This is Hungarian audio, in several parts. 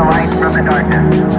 light from the darkness.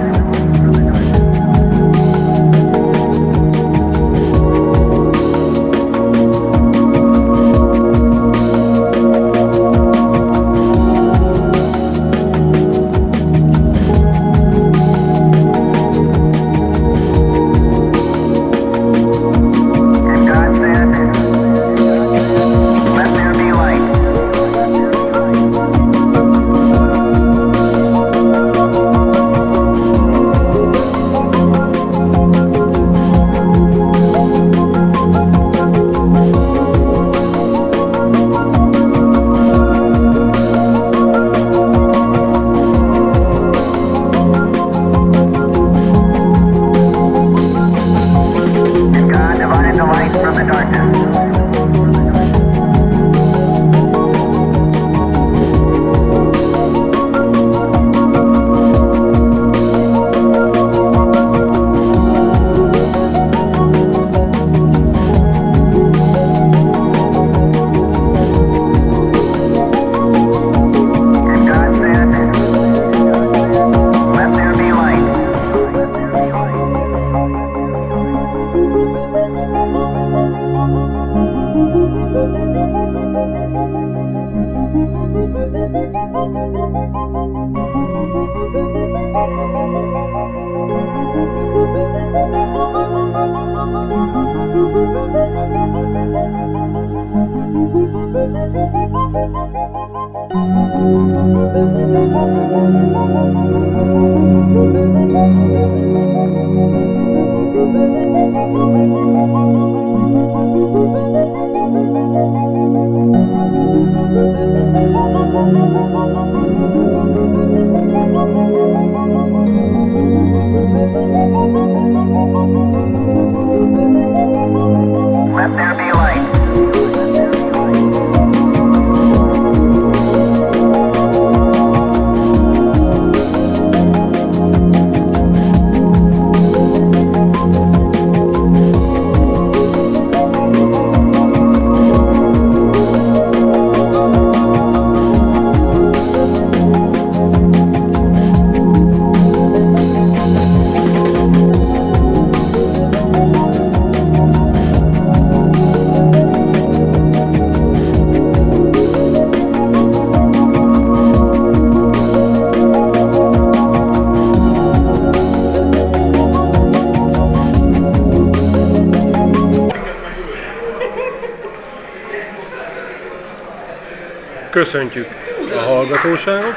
Köszöntjük a hallgatóságot.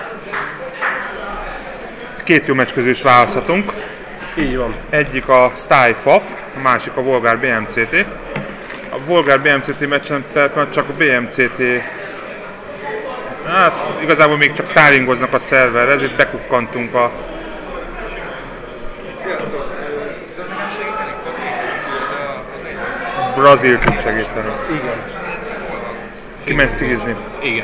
Két jó meccs közül is választhatunk. Így van. Egyik a Style FAF, a másik a Volgár BMCT. A Volgár BMCT meccsen csak a BMCT, hát igazából még csak száringoznak a szerverre, ezért bekukkantunk a... Brazil tud segíteni. Igen. Kiment cigizni. Igen.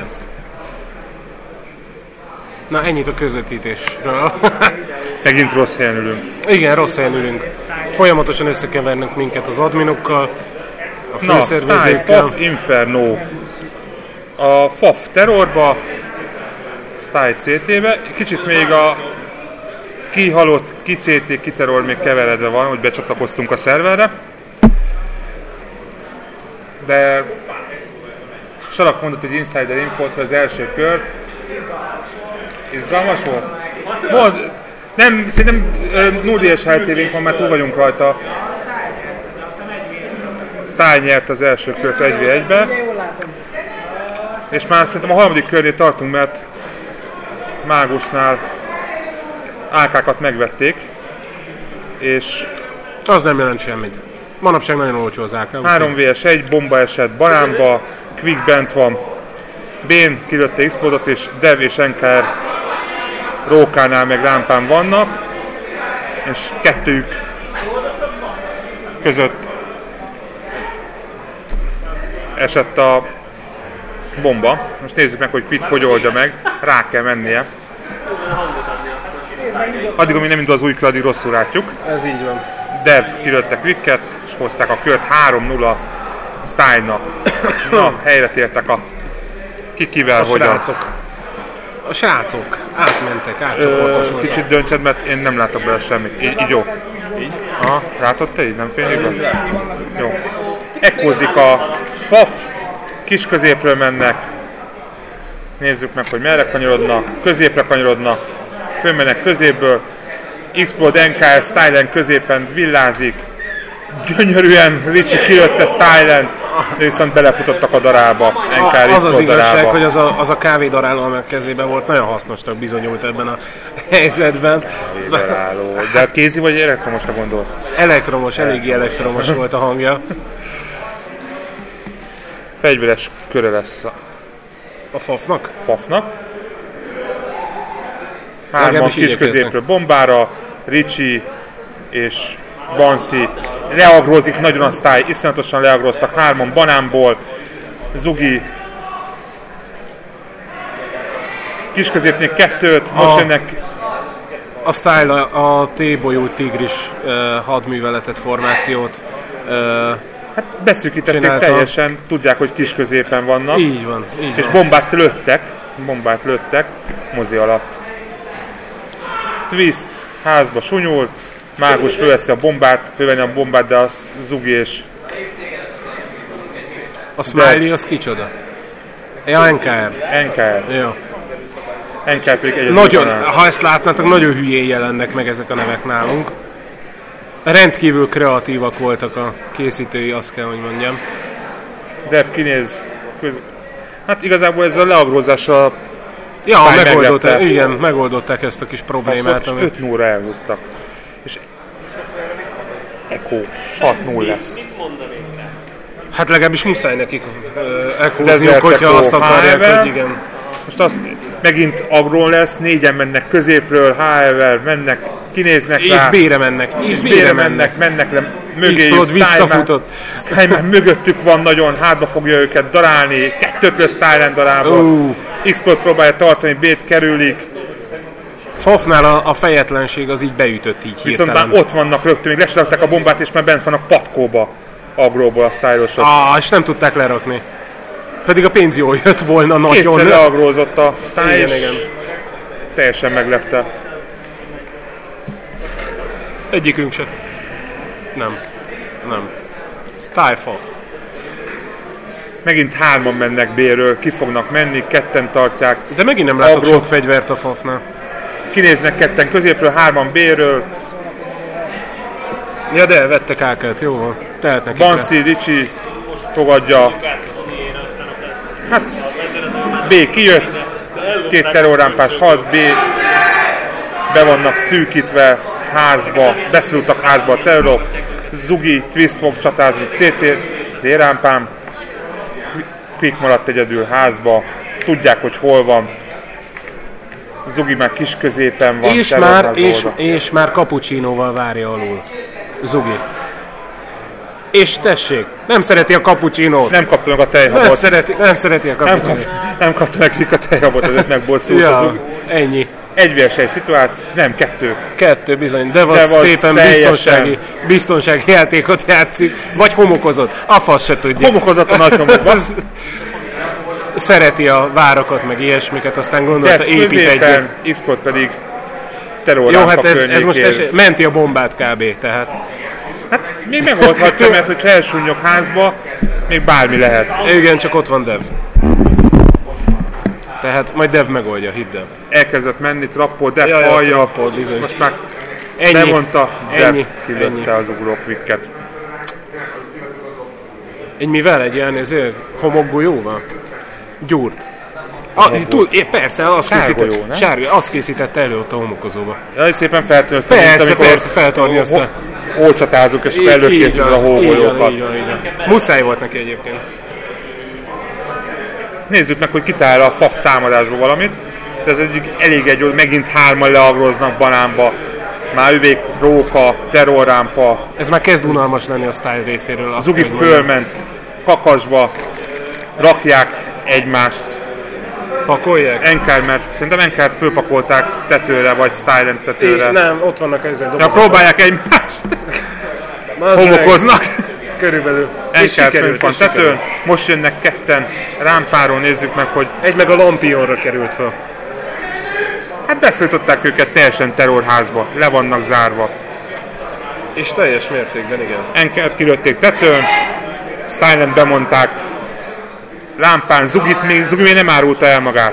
Na, ennyit a közvetítésről. Megint rossz helyen ülünk. Igen, rossz helyen ülünk. Folyamatosan összekevernünk minket az adminokkal, a főszervezőkkel. FAF Inferno. A FAF Terrorba, Style CT-be. Kicsit még a kihalott, ki CT, ki Terror még keveredve van, hogy becsatlakoztunk a szerverre. De Salak mondott egy insider infót, hogy az első kört izgalmas volt? Mond, nem, szerintem 0-DS HTV-nk van, mert túl vagyunk rajta. Style nyert az első kört 1v1-be. És már szerintem a harmadik körnél tartunk, mert Mágusnál AK-kat megvették. És az nem jelent semmit. Manapság nagyon olcsó az AK. 3vs1, bomba esett Banánba, Quick bent van, Bén kilőtte X-Podot, és Dev és NKR Rókánál meg Rámpán vannak, és kettőjük között esett a bomba. Most nézzük meg, hogy Quick hogy oldja meg, rá kell mennie. Addig, amíg nem indul az új kör, addig rosszul látjuk. Ez így van. Dev kilőtte Quicket, és hozták a kört 3-0 Style-nak. Na, helyre tértek a kikivel, a srácok. A srácok. átmentek, átcsoportosultak. Kicsit döntsed, mert én nem látok bele semmit. Így jó. Így? Aha, látod te így? Nem fénylik be? Jó. Ekkózik a FAF, kis középről mennek. Nézzük meg, hogy merre kanyarodnak. Középre kanyarodnak. Fölmennek középből. Explode NKR, Stylen középen villázik. Gyönyörűen Ricci kilőtte Stylen, de viszont belefutottak a darálba. NKR az az igazság, darálba. hogy az a kávédaráló, ami a kezében volt, nagyon hasznosnak bizonyult ebben a helyzetben. Kávédaráló. De a kézi vagy elektromosra gondolsz? Elektromos, eléggé elektromos volt a hangja. Fegyveres köre lesz A Fafnak? Fafnak. Hárman kis középről bombára, Ricci és Bansi leagrózik nagyon a Style, iszonyatosan leagróztak, hárman banánból, Zugi kis középnél kettőt, most jönnek a Style a T-bolyú tigris hadműveletet, formációt hát beszűkítették csinálta. teljesen, tudják, hogy kis középen vannak. Így van, így és van. bombát lőttek mozi alatt. Twist házba sunyul, Mágus fölvenni a bombát, de azt Zugi és... A Smiley az kicsoda? Ja, NKR. Jó. NKR pedig egyedül Nagyon, ha ezt látnátok, nagyon hülyén jelennek meg ezek a nevek nálunk. Rendkívül kreatívak voltak a készítői, azt kell, hogy mondjam. Dev kinéz hát igazából ez a leagrózással megoldották ezt a kis problémát. És 5-0-ra elhúztak. És Echo 6-0 lesz. Hát legalábbis muszáj nekik ekózniuk, hogyha azt akarják, hogy igen. Most azt megint agrón lesz, 4-en mennek középről, HL-vel mennek, kinéznek és rá. És bére mennek. Mennek le mögéjük. Visszafutott. Steinman mögöttük van nagyon, hátba fogja őket darálni, 2-t Stylen darálba. Explode próbálja tartani, B-t kerülik. Fafnál a fejetlenség az így beütött így viszont hirtelen. Már ott vannak rögtön, még leserakták a bombát, és már bent vannak patkóba agróból a Stylosok. És nem tudták lerakni. Pedig a pénz jól jött volna nagyon. Kétszer leagrózott a Style, igen. Teljesen meglepte. Egyikünk se. Nem. Style Faf. Megint hárman mennek B-ről, ki fognak menni, ketten tartják. De megint nem látok sok fegyvert a Fafnál. Kinéznek ketten középről, hárman B-ről. Ja, de vettek AK-t, jó van. Tehetnek. Bansi, Ricci fogadja. Hát B kijött, 2 terrorrámpás 6, B be vannak szűkítve házba, beszorultak házba a terrorok. Zugi, Twist fog csatázni T-rámpám. Quick maradt egyedül házba, tudják, hogy hol van. Zugi már kis középen van. És már Cappuccinoval várja alul. Zugi. És tessék, nem szereti a cappuccinót. Nem kapta meg a tejhabot. Nem szereti a cappuccinót. Nem kapta meg a tejhabot, azért megbosszult a Zugi. Ennyi. 1v1 szituáció, nem, 2. 2 bizony, de szépen biztonsági játékot játszik, vagy homokozott, a fasz se tudja. Homokozott a nagy homokban. Szereti a várakat, meg ilyesmiket, aztán gondolta, épít egyet. Xpot pedig terrorrámpa jó, hát ez most menti a bombát kb. Tehát. Hát még megoldhatja, mert hogyha elsúnyog házba, még bármi lehet. Igen, csak ott van Dev. Tehát majd Dev megoldja, hidd el. Elkezdett menni, trappol, Dev hallja, most már bemondta, Dev kilőtte az ugrókvikket. Mivel egy ilyen homokgolyóval? Gyúrt. Persze, azt készítette elő ott a homokozóba. Ja, szépen feltöröztem, persze, feltornyozta. Hócsatázunk, és előkészítve a hógolyókat. Muszáj volt neki egyébként. Nézzük meg, hogy kitálja a Faf támadásba valamit. De ez elég megint hárman leagróznak banánba. Már üvég, róka, terrorrámpa. Ez már kezd unalmas lenni a Style részéről. Zugi fölment kakasba, rakják egymást. Pakolják? Mert szerintem NKR fölpakolták tetőre, vagy Stylen tetőre. Nem, ott vannak ezek dobozok. Próbálják egymást. Homokoznak. Körülbelül. NKR fönt van tetőn. Most jönnek ketten rámpáról, nézzük meg, hogy... Egy meg a Lampionra került fel. Hát beszéltották őket teljesen terrorházba, le vannak zárva. És teljes mértékben, igen. Enkert kilőtték tetőn, Stylen bemondták, lámpán, Zugi még nem árulta el magát.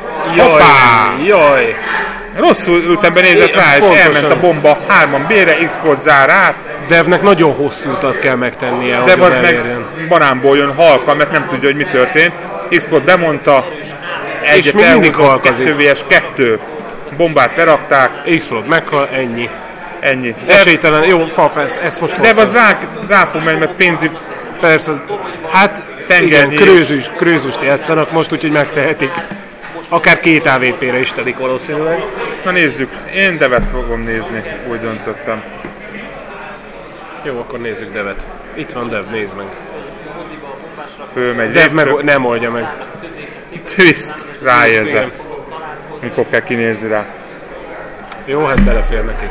Jaj! Rosszul ültem benézett rá, és pontosan. elment a bomba, 3 bére, X-Plot zár át. Devnek nagyon hosszú utat kell megtennie, De hogy az meg elérjen. banánból jön halka, mert nem tudja, hogy mi történt. X-Plot bemondta, egyet még mindig elhúzott, halkazik. 2vs2. Bombát lerakták, X-Plot meghal, ennyi. ennyi. Esélytelen, jó, Faf, ezt most De az hozzá. rá fog menni, mert pénzük Persze, hát Tengerni igen, is. krőzust játszanak most, úgyhogy megtehetik. Akár 2 AVP-re is telik valószínűleg. Na nézzük, én Devet fogom nézni, úgy döntöttem. Jó, akkor nézzük Devet. Itt van Dev, nézd meg. Fölmegy, Dev nem oldja meg. Twist ráérzett, Igen. mikor kell kinézni rá. Jó, hát belefér neki.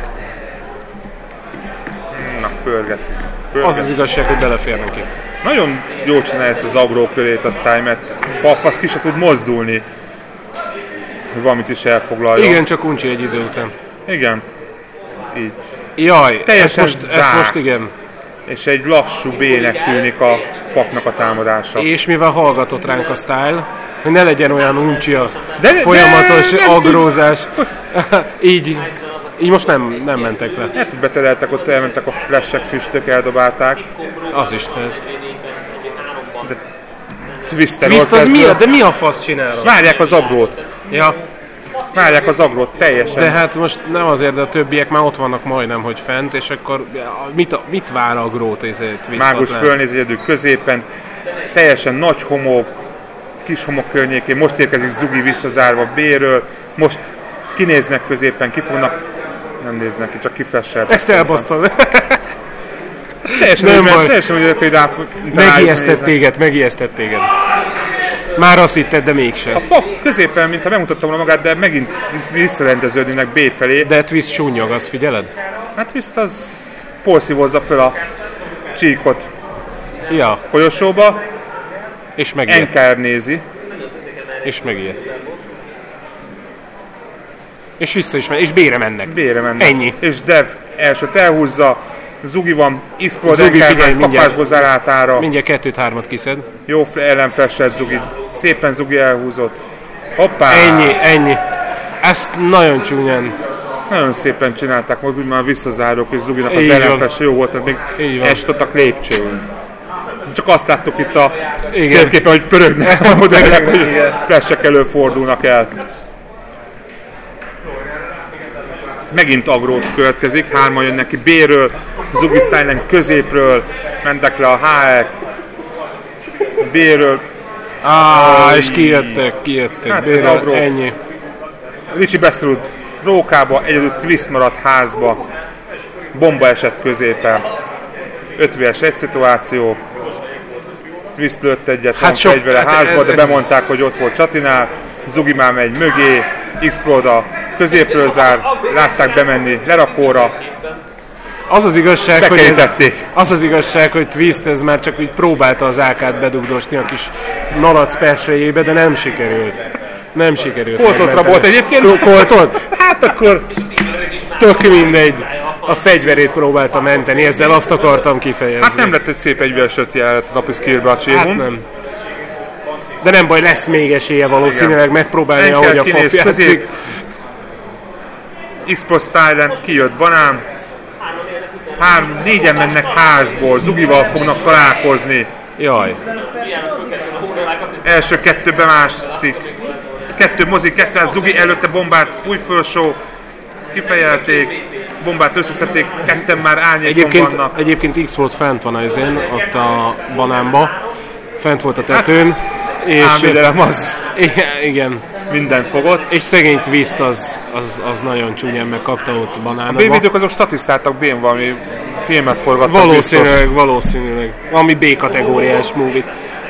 Na, pörget. Az az igazság, hogy belefér neki. Nagyon jól csinálja ezt az agró körét a Style, mert Fafasz ki se tud mozdulni, hogy valamit is elfoglaljon. Igen, csak uncsi egy idő után. Igen. Így. Jaj, Teljesen ezt zárt. most igen. És egy lassú B-nek tűnik a Fafnak a támadása. És mivel hallgatott ránk a Style, hogy ne legyen olyan uncsi a De folyamatos nem agrózás. így most nem mentek le. Hát, hogy betereltek, ott elmentek a flashek, füstök, eldobálták. Az is lehet. Twister Twist az kezdve. de mi a fasz csinálod? Várják az agrót. Ja, Várják az agrót teljesen. de hát most nem azért, de a többiek már ott vannak majdnem, hogy fent, és akkor mit vár a grót ez Twist? Mágus fölnéz egyedül középen. Teljesen nagy homok, kis homok környékén. Most érkezik Zugi visszazárva B-ről. Most kinéznek középen, kifognak. Nem néznek ki, csak kiflesselt. Ezt elbasztad. Teljesen nem úgy, baj. teljesen úgy, hogy Megijesztett téged. Már azt hitted, de mégsem. A Faf középen, mintha bemutatta volna magát, de megint visszarendeződnének B felé. De Twist súnyog, azt figyeled? Hát Twist az porszívozza fel a csíkot Ja, folyosóba. és megijedt. Enker nézi. És megijedt. És vissza is és B-re mennek. B-re mennek. Ennyi. És Dev elsőt elhúzza. Zugi van, X-Plot, Zugi, Enker figyelj, már mindjárt. kapásból zárátára. Mindjárt 2-3-at kiszed. Jó ellenfesselt Zugi. Szépen Zugi elhúzott. Hoppá! Ennyi. Ezt nagyon csúnyán. Nagyon szépen csinálták, most úgy már visszazárók, és Zuginak az Így van. ellenfes jó volt, mert még Így van. estettek lépcsőn. Csak azt láttuk itt a Igen. térképen, hogy pörögnek a modellek, hogy Igen. flashek előfordulnak el. Megint agrót következik, 3-an jönnek ki B-ről, Zugi Stylen középről, mentek le a HE-k, B-ről, És kijöttek. Hát B-ről, ez agró. ennyi. Ricsi beszorult rókába, egyedül Twist maradt házba, bomba esett középen, 5v1 szituáció, Twist lőtt egyet, Hát sok- fegyvere hát házba, de ez- bemondták, hogy ott volt Csatinál, Zugi már megy mögé, X-Plot a középről zár, látták bemenni lerakóra, Az az igazság, hogy Twist ez már csak úgy próbálta az AK-t bedugdosni a kis malac persejébe, de nem sikerült. Coltot megmenteni. rabolt egyébként? Coltot? Hát akkor tök mindegy. A fegyverét próbálta menteni, ezzel azt akartam kifejezni. Hát nem lett egy szép egyveresőt jelenet a napi skillbe a Cséhun. Hát nem. De nem baj, lesz még esélye valószínűleg megpróbálni, Enkel ahogy a kinéz Faf játszik. közép. X-Pro Stylen kijött banán. 4-en mennek házból, Zugival fognak találkozni. Jaj. Első 2 bemászik. 2 mozik, 2 az Zugi, előtte bombát új fölsó. Kifejelték, bombát összeszedték, 2 már árnyékon vannak. Egyébként X-Plot fent van ezen, ott a banánba. Fent volt a tetőn. És Álmédelem az igen. mindent fogott. És szegény Twist az nagyon csúnyán megkapta ott banánba. B-videók azok statisztáltak, B-n valami filmet forgattak. Valószínűleg. Valami B-kategóriás movie-t.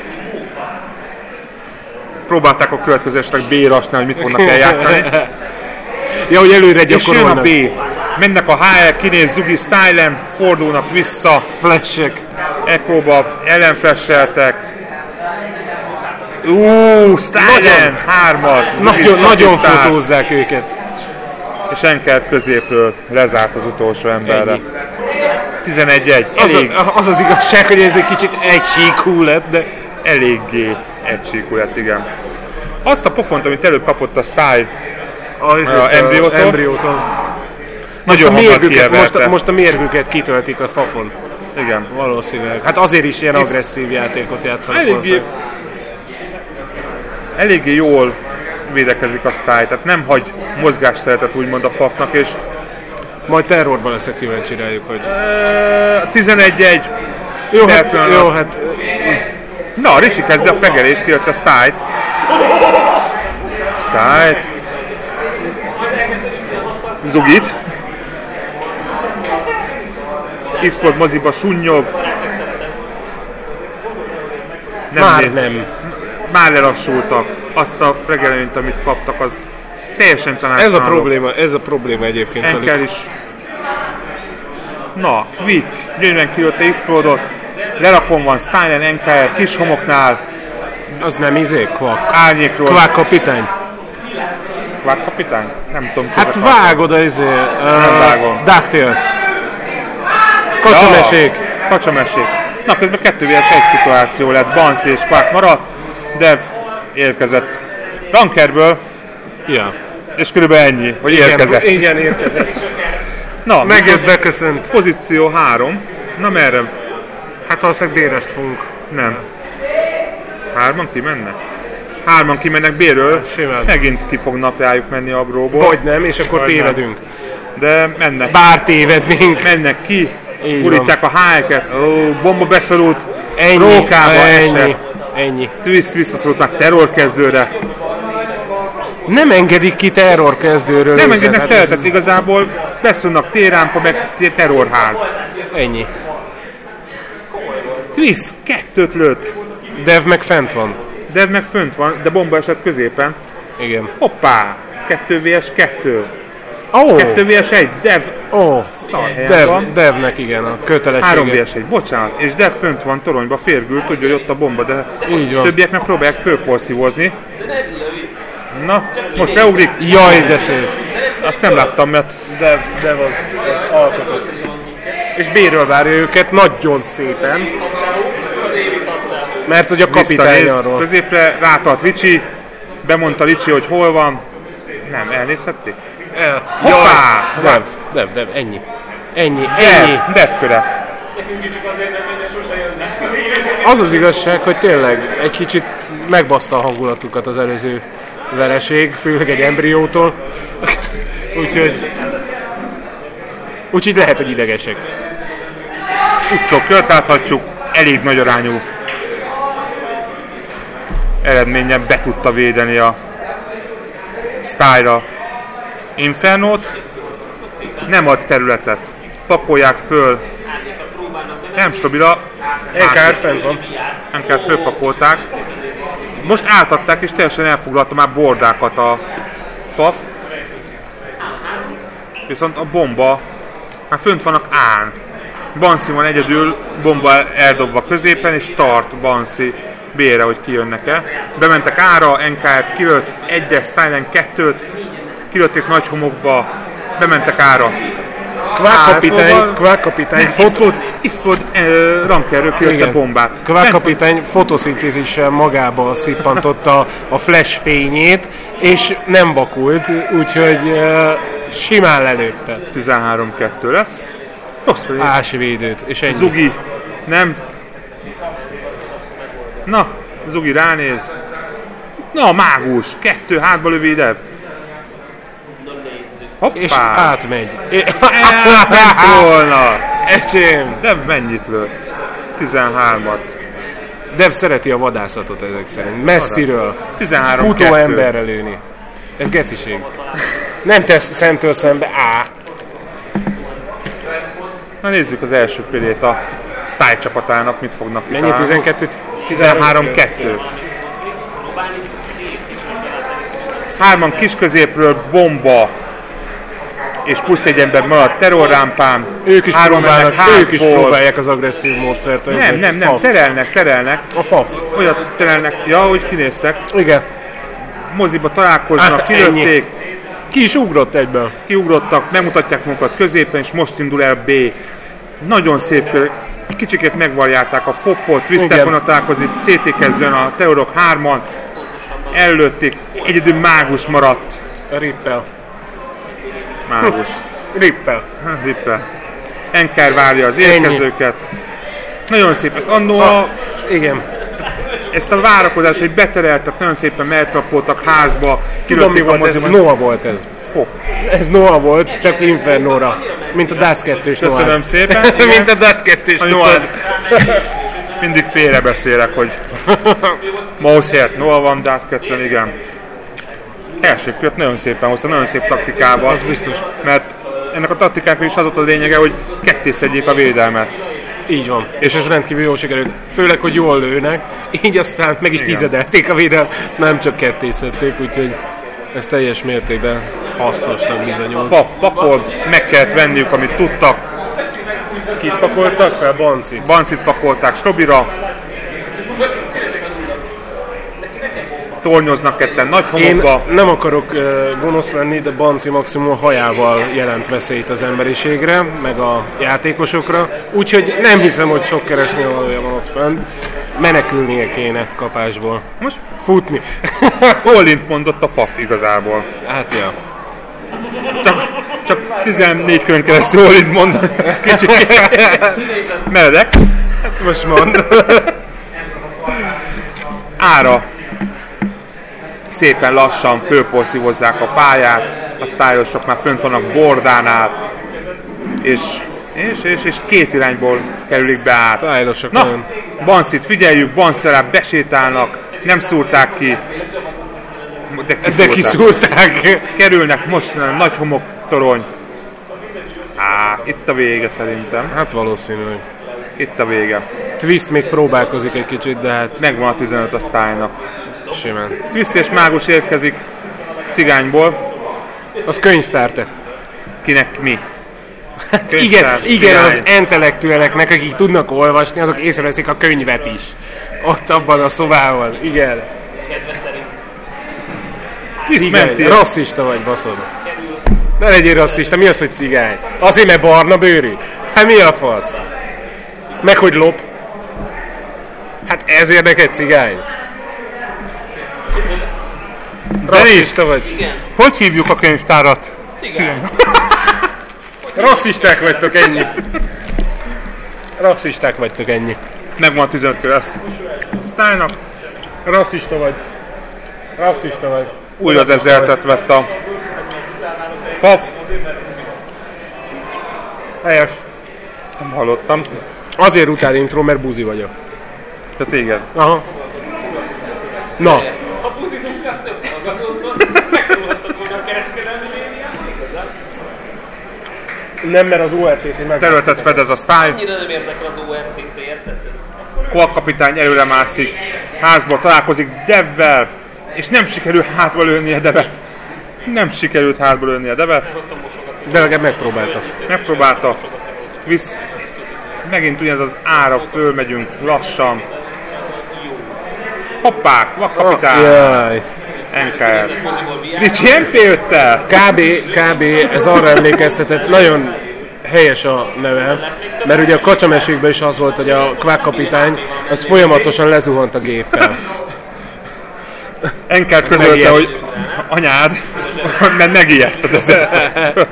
Próbálták a következő estek B-rasnál, hogy mit fognak eljátszani. Ja, hogy előre És jön a gyakorolnak. B. Mennek a HR, kinéz Zugi Stylen, fordulnak vissza. Flashek. Echoba, ellenflasheltek. Stylen, 3-at. Nagyon fotózzák őket. és Enkelt középről lezárt az utolsó emberre. Ennyi. 11-1. Az az igazság, hogy ez egy kicsit egysíkú lett, de... Eléggé egysíkú lett, igen. Azt a pofont, amit előbb kapott a Style Embryótól. nagyon hamar kieverte. Most a mérgüket kitöltik a Fafon. Igen. Valószínűleg. Hát azért is ilyen agresszív játékot játszanak. Eléggé jól védekezik a Style, tehát nem hagy mozgásteretet úgymond a Fafnak, és majd terrorban leszek kíváncsi rájuk, hogy... 11-1. Jó, hát... Na, Ricsi kezdi a fegelést, kijött a Style. Zugit. Explode moziba sunnyog. Nem. Már lelassultak. Azt a fregelőnyt, amit kaptak, az teljesen tanácsoló. Ez a probléma egyébként. Enkel is. Na, Quick. Gyönyörűen kijött Explode-ot. Lerakom van Steinen, Enkel, kis homoknál. Az nem Quack. Árnyékról. Quack kapitány. Quack kapitány? Nem tudom. Hát vágod a nem vágom. DuckTales. Kacsamesék. Na, közben 2v1 szituáció lett. Bansi és Quack maradt. Dev érkezett Rankerből. Ja. És körülbelül ennyi, hogy érkezett. Igen, érkezett. Na, megjött, beköszönt. Pozíció 3. Na merre? Hát valószínűleg Bérest fogunk. Nem. 3-an kimennek? 3-an kimennek Bérről. Simán. Megint ki fognak rájuk menni Abróból. Vagy nem, és akkor tévedünk. De mennek. Bár tévednénk. Mennek ki. Urítják a hájeket. Bomba beszorult. Ennyi. Rókába Ennyi. Twist visszaszorult már terrorkezdőre. Nem engedik ki terrorkezdőről. Nem engednek tehát igazából beszúrnak T-rámpa meg terrorház. Ennyi. Twist 2-t lőtt. Dev meg fent van. Dev meg fönt van, de bomba esett középen. Igen. Hoppá! 2vs2. Oh. 2vs1. Dev. Devnek igen, a kötelessége. 3vs1, bocsánat. És Dev fönt van toronyba, férgül, tudja, hogy ott a bomba, de így van. Többiek meg próbálják fölporszívozni. Na, most leugrik. Jaj, de szép. Azt nem láttam, mert Dev az alkotott. És B-ről várja őket nagyon szépen. Mert hogy a kapitány arról. Középre rátalt Ricsi, bemondta Ricsi, hogy hol van. Nem, elnézhették? Hoppá! Dev, ennyi. Dev köre. Az az igazság, hogy tényleg egy kicsit megbaszta a hangulatukat az előző vereség, főleg egy embryótól. Úgyhogy lehet, hogy idegesek. Utcsó kört láthatjuk, elég nagy arányú eredményen be tudta védeni a Style-ra Infernót. Nem ad területet, pakolják föl. Nem stabila. Enkár fent van. Enkár fölpakolták. Most átadták és teljesen elfoglalta már bordákat a Faf. Viszont a bomba már fönt vannak án. Bansi van egyedül, bomba eldobva középen, és tart Bansi B-re, hogy kijönnek-e. Bementek ára, NKR kilőtt, 1-es, Steinen 2-t, kilőtték nagy homokba, bementek ára. Quack kapitány Explode Rankerről kilőtte bombát. Quack kapitány fotoszintézissel magába szippantotta a flash fényét, és nem vakult, úgyhogy simán lelőtte. 13-2 lesz. Ásvédőt, és ennyi. Zugi, nem. Na, Zugi ránéz. Na, mágus, 2 hátba lövi Dev. Hoppá. És átmegy. Ment volna. Ecsém. Dev mennyit lőtt? 13-at. Dev szereti a vadászatot ezek szerint. Messziről. 13-2. Futó emberre lőni. Ez geciség. Nem tesz szemtől szembe. Na nézzük az első körét a Style csapatának, mit fognak kitalálni. Mennyi? 13-2. 3-an kis középről bomba, és plusz egy ember maradt terrorrámpán. Ők is próbálják az agresszív módszert. Nem, terelnek. A Faf. Olyat terelnek, ja, hogy kinéztek. Igen. Moziba találkoznak, kilőtték. Ki is ugrott egyből. Kiugrottak, megmutatják magukat középen, és most indul el B. Nagyon szép kör. Kicsikét megvarjálták a Foppot, Twister fognak találkozni, CT kezdően a Teorok 3-an. Előtték, egyedül Mágus maradt. Rippel. Mágus. Rippel. Rippel. Enker várja az érkezőket. Nagyon szép, ezt annó Igen. ezt a várakozást, hogy betereltek, nagyon szépen meltrapoltak házba. Tudom mi volt ez, Noah volt ez. Fok. Ez Noah volt, csak Infernóra. Mint a Dust 2-s Noah. Köszönöm szépen. Mint a Dust 2-s Noah. Mindig félrebeszélek, hogy Mousehért Noah van, Dust 2-n, igen. Első kört nagyon szépen hozta, nagyon szép taktikával. Az biztos. Mert ennek a taktikának is az volt a lényege, hogy kettészedjék a védelmet. Így van. És ez rendkívül jól sikerült. Főleg, hogy jól lőnek. Így aztán meg is tizedelték a védelmet. Nem csak kettészedték, úgyhogy ez teljes mértékben hasznosnak bizonyult. Faf pakol, meg kellett venniük, amit tudtak. Kit pakoltak fel? Bancit. Bancit pakolták Strobira. Tornyoznak ketten nagy homokba. Én nem akarok gonosz lenni, de Banci maximum a hajával jelent veszélyt az emberiségre, meg a játékosokra. Úgyhogy nem hiszem, hogy sok keresni valója van ott fent. Menekülnie kéne kapásból. Most futni. All-int mondott a Faf igazából. Hát ja. Csak 14 körön keresztül all-int mondani. Ez kicsit meredek. Most mond. Ára. Szépen lassan fölporszívozzák a pályát, a sztályosok már fönt vannak bordánál, és két irányból kerülik be át. Sztályosok. Na, Bancit figyeljük, Bancerá besétálnak, nem szúrták ki, de kiszúrták. Kerülnek most nagy homoktorony. Itt a vége szerintem. Hát valószínű. Itt a vége. Twist még próbálkozik egy kicsit, de hát... Megvan a 15 a sztálynak. Simán. Twist és Mágus érkezik Cigányból. Az könyvtár-te. Kinek mi? Igen, az intellektueleknek, akik tudnak olvasni, azok észreveszik a könyvet is. Ott abban a szobában. Igen. Cigány. Rasszista vagy, baszod. Ne legyél rasszista, mi az, hogy cigány? Azért, mert barna bőrű? Hát mi a fasz? Meg hogy lop? Hát ezért neked cigány? Rasszista vagy? Igen. Hogy hívjuk a könyvtárat? Cigány. Rasszisták vagytok, ennyi. Rasszisták vagytok, ennyi. Megvan a 15 kör ezt. Sztálynak. Rasszista vagy. Rasszista vagy. Újra dezertet vett a Faf. Helyes. Nem hallottam. Azért utál intro, mert buzi vagyok. De téged. Aha. Na. Ha buzizunk, azt nem hallgatódva, megtanulhattad volna a kereskedelmi médiát, igazán? Nem, mert az ORT-t meg... Területet fedez a sztály. Annyira nem érdekel az ORT-t, érted? Koak kapitány előre mászik. Házból találkozik Devvel. És nem sikerül hátba lőni a Devet. Nem sikerült hátba lőni a Devet. De legalább megpróbálta. Megpróbálta. Visz. Megint ugyanez az ára, fölmegyünk lassan. Hoppá, vakkapitány. Jaj. NKR. Ricsi MP jött el? Kb. Ez arra emlékeztetett, nagyon helyes a neve, mert ugye a kacsamesékben is az volt, hogy a Quack kapitány az folyamatosan lezuhant a géppel. NKR közölte, hogy anyád, mert megijedted ezért.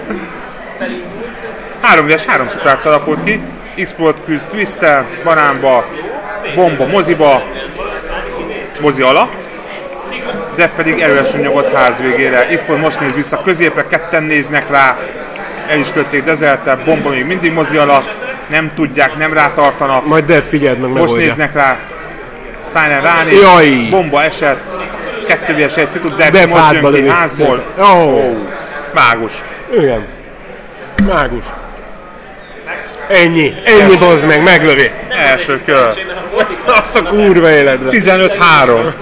3v3 szituáció alakult ki. X-Plot küzd Twist-tel, banánba, bomba moziba, mozi alatt. Dev pedig erősen nyugodt ház végére. X-Plot most néz vissza középre, ketten néznek rá. El is lőtték Dezertet, bomba még mindig mozi alatt. Nem tudják, nem rátartanak. Majd Dev figyeld meg, most megoldja. néznek rá. Steiner ránéz, Jaj. bomba esett. 2v1 szitu, Dev most hátba jön ki lövi. házból. Oh. Mágus. Igen. Mágus. Ennyi bazd meg, meglövi. Első kör. Azt a kurva életbe. 15-3.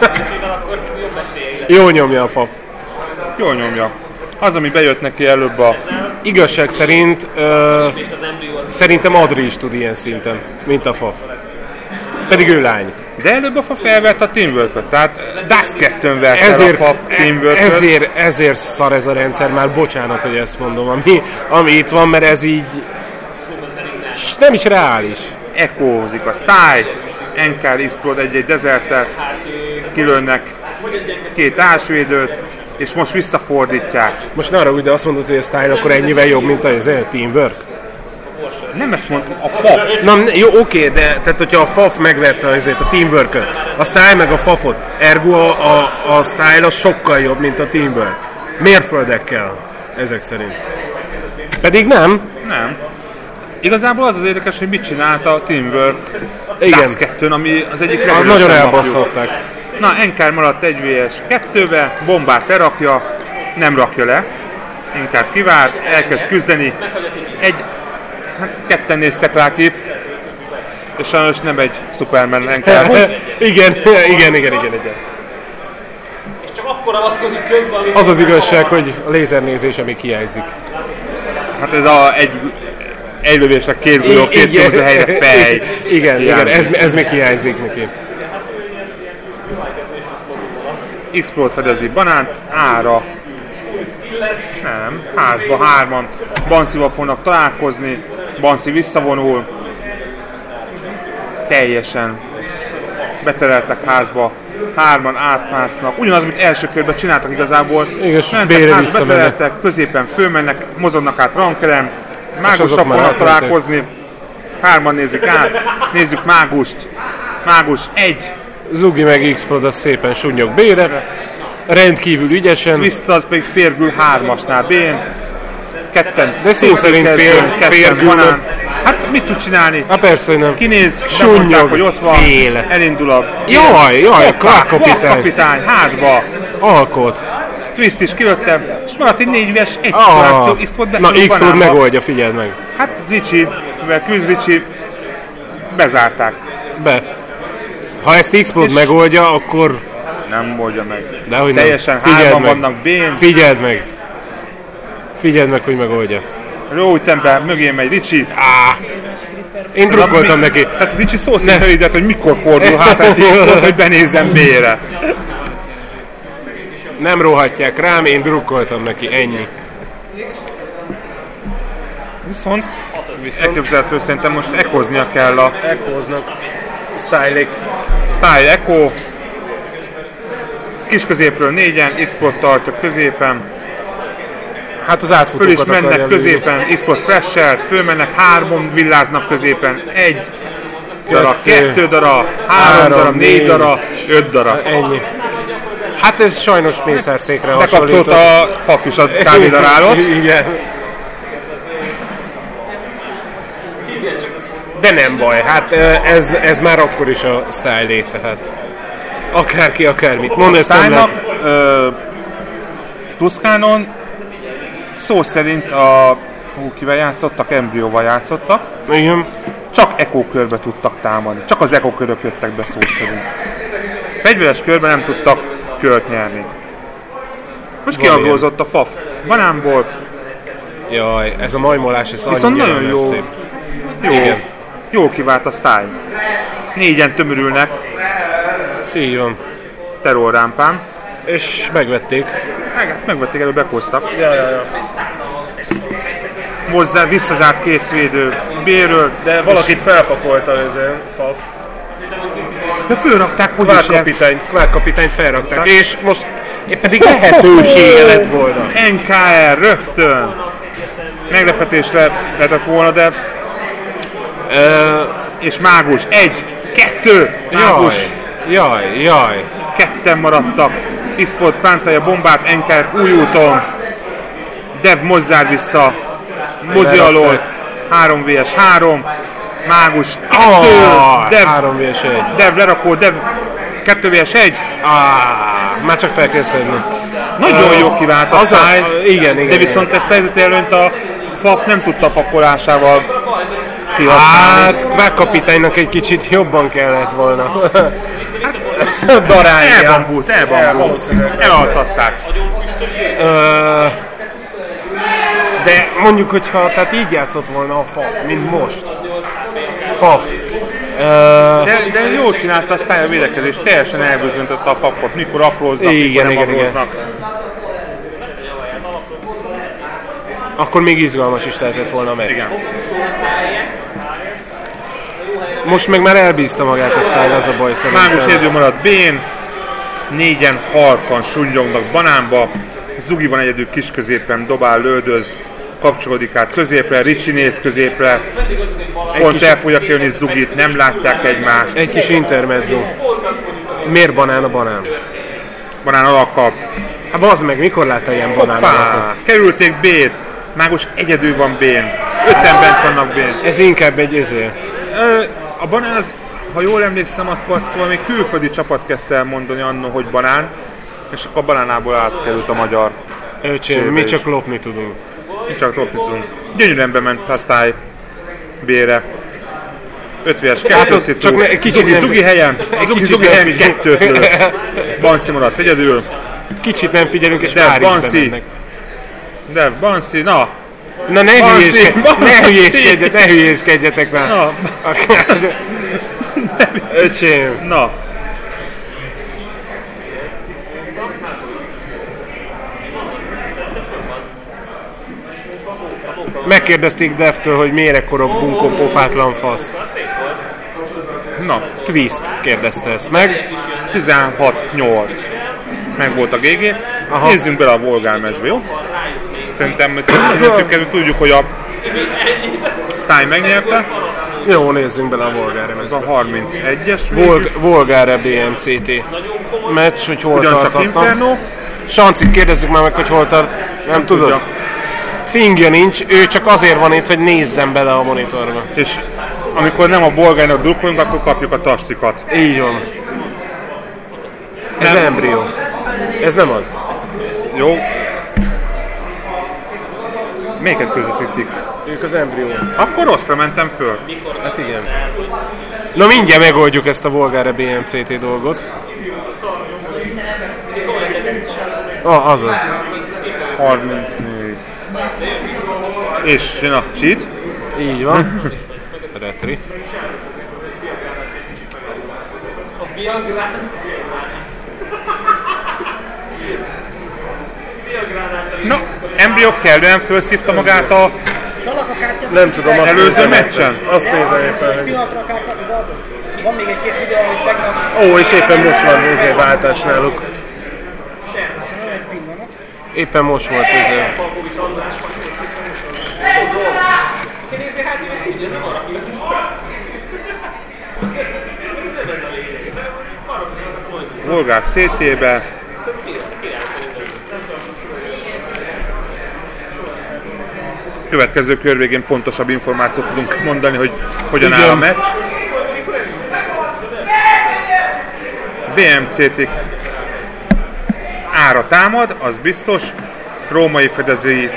Jó nyomja a Faf. Jól nyomja. Az, ami bejött neki előbb a... Igazság szerint szerintem Adri is tud ilyen szinten, mint a Faf. Pedig ő lány. De előbb a FAF elvert a Teamwork-öt, tehát DAS 2-n vert el a FAF Teamwork-öt. Ezért szar ez a rendszer, már bocsánat, hogy ezt mondom, ami itt van, mert ez így nem is reális. Echozik a Style, NK Explode egy Deserter, kilőnnek 2 ásvédőt, és most visszafordítják. Most ne arra úgy, de azt mondod, hogy a Style akkor ennyivel jobb, mint a Teamwork? Nem ezt mondtam, a FAF. Na jó, oké, de tehát hogyha a FAF megverte a Teamwork-öt, a Style meg a FAF-ot, ergo a Style az sokkal jobb, mint a Teamwork. Mérföldekkel, ezek szerint. Pedig nem. Nem. Igazából az érdekes, hogy mit csinált a Teamwork Igen. DAS 2-n, ami az egyik Nagyon elbasszották. Na, NK maradt 1vs2-be, bombát lerakja, nem rakja le, inkább kivár, elkezd küzdeni. Ketten néztek rá kép, és sajnos nem egy Superman NK. igen. És csak akkor avatkozik közben, amikor... Az az igazság, hogy a lézernézése még hiányzik. Hát ez egy lövésre 2 golyó, 2 különböző helyre fej. Igen, ez még hiányzik neki. Explode fedezi banánt, ára. Nem, házba 3-an. Banszival fognak találkozni, Banszi visszavonul. Teljesen betereltek házba. 3-an átmásznak. Ugyanaz, amit első körben csináltak igazából. Mentek házba, betereltek, középen fölmennek, mozognak át Rankerem. Mágussal fognak találkozni. 3-an nézik át. Nézzük Mágust. Mágus 1. Zugi meg Explode az szépen sunnyog B-re. Rendkívül ügyesen. Twist az pedig férgül 3-asnál B-n. Ketten. De szó szerint férgül. Hát mit tud csinálni? Hát persze, hogy nem. Kinéz, sunnyog, hogy ott van. fél. Elindul a... Jaj, kapitány, házba. Alkot. Twist is kilőtte, és maradt egy 4-es, egy szituáció, Explode Na, Explode megoldja, figyeld meg. Hát Ricsi, mivel küzd Ricsi, bezárták. Ha ezt Explode megoldja, akkor... Nem oldja meg. Dehogy teljesen nem. hárman vannak B-n. Figyeld meg, hogy megoldja. Jó ütemben mögé megy Ricsi. Én drukkoltam neki. Tehát Ricsi szó szerint elidett, hogy mikor fordul hátra, hogy benézzem B-re. Nem róhatják rám, én drukkoltam neki, ennyi. Viszont elképzelhető, szerintem most ekoznia kell a... Ekoznak. Style Echo. Kis középről 4-en, Explode tartja középen. Hát az átfutókat föl is mennek középen, Explode flash-elt, fölmennek, 3 villáznak középen, 1 darab, 2 darab, 3 darab, 4 darab, 5 darab. Ennyi. Hát ez sajnos mészárszékre hasonlít. Bekapcsolt a fakus a kávédarálót. Igen. De nem baj, hát ez már akkor is a Style-é, tehát akárki, akármit. Mondd ezt nem lehet. Tuscanon szó szerint kivel játszottak, Embryoval játszottak. Igen. Csak Echo körbe tudtak támadni. Csak az Echo körök jöttek be szó szerint. Fegyveres körben nem tudtak kört nyerni. Most kiagrózott a FAF banánból. Jaj, ez a majmolás, ez viszont nagyon jó. Szép. Jó. Igen. Jó kivált a Style. 4-en tömörülnek. Így van. Terrorrámpán. És megvették. Megvették, előbb bekoztak. Ja. Mozzá visszazárt 2 védő B-ről. De valakit felpakolta az FAF. De fölrakták, hogy Kvárkapitányt felrakták. És most pedig lehetősége lett volna. NKR rögtön. Meglepetésre lehetett volna, de... és Mágus. 1, 2, Mágus. Jaj. Ketten maradtak. Explode plántalja bombát, NKR új úton. Dev mozzár vissza. Mozi alól. 3vs3. Mágus 2. Dev 3vs1. Dev lerakó, Dev 2vs1. Már csak fel kell szedni. Nagyon jó kivált a Style. Igen. De viszont ezt helyzeti előnyt a FAF nem tudta pakolásával kihasználni. Hát Kvárkapitánynak egy kicsit jobban kellett volna. Darálnia. Elbambult. Elaltatták. De mondjuk, hogyha tehát így játszott volna a FAF, mint most. FAF. De jól csinálta a Style a védekezést, teljesen elbőzöntötte a Fafot, mikor apróznak, mikor nem apróznak. Akkor még izgalmas is lehetett volna a meccs. Igen. Most meg már elbízta magát a Style, az a baj szerintem. Mágus egyedül maradt Bén, 4-en halkan sunnyognak banánba, Zugi van egyedül kis középen, dobál, lődöz, kapcsolódik át középre, Ricsi néz középre, pont el fogja kérni Zugit, nem látják egymást. Egy kis intermezzo. Miért banán a banán? Banán alakkal. Hát bazd meg, mikor látta ilyen banán alakot? Kerülték B-t, Mágus egyedül van Bén, 5-en bent vannak Bén. Ez inkább egy ezért. A banán az, ha jól emlékszem, akkor azt valami külföldi csapat kezdte el mondani annól, hogy banán, és akkor a banánából átkerült a magyar. Öcsém, mi csak lopni tudunk. Mi csak lopni tudunk. Gyönyörűen bement a Style B-re. 5-es, kettőszítő, Zugi helyen, Zugi helyen 2-t lőtt. Bansi maradt egyedül. Kicsit nem figyelünk, és már is bemennek. Dev, Bansi, na! Na ne hülyéskedjetek már! Na. Öcsém! Na! Megkérdezték Devtől, hogy miért ekkora bunkó pofátlan fasz. Na! Twist kérdezte ezt meg. 16-8. Meg volt a GG. Aha. Nézzünk bele a Volgár meccsbe, jó? Szerintem tudjuk, hogy a Style megnyerte. Jó, nézzünk bele a Volgárra. Ez a 31-es. Volgárra BMCT meccs, hogy hol ugyancsak tartatnak. Inferno. Sancit kérdezzük már meg, hogy hol tart. Nem tudod? Tudja. Fingja nincs, ő csak azért van itt, hogy nézzen bele a monitorba. És amikor nem a Bolgárnak drukkolunk, akkor kapjuk a tastikat. Így van. Ez embrió. Ez nem az. Jó. Melyiket közvetítik? Ők az embrió. Akkor rosszra mentem föl. Hát igen. Na mindjárt megoldjuk ezt a Volgárra BMCT dolgot. Azaz. 34. És jön a cheat. Így van. Retri. Na, Embryo kellően felszívta magát a nem tudom, azt előző meccsen. Azt nézem éppen. Van még egy-két videó, hogy tegnap... Ó, és éppen most van ezért váltás náluk. Éppen most volt ezért. Volgár CT-be. Következő kör végén pontosabb információt tudunk mondani, hogy hogyan áll a meccs. BMCT ára támad, az biztos. Római fedezői.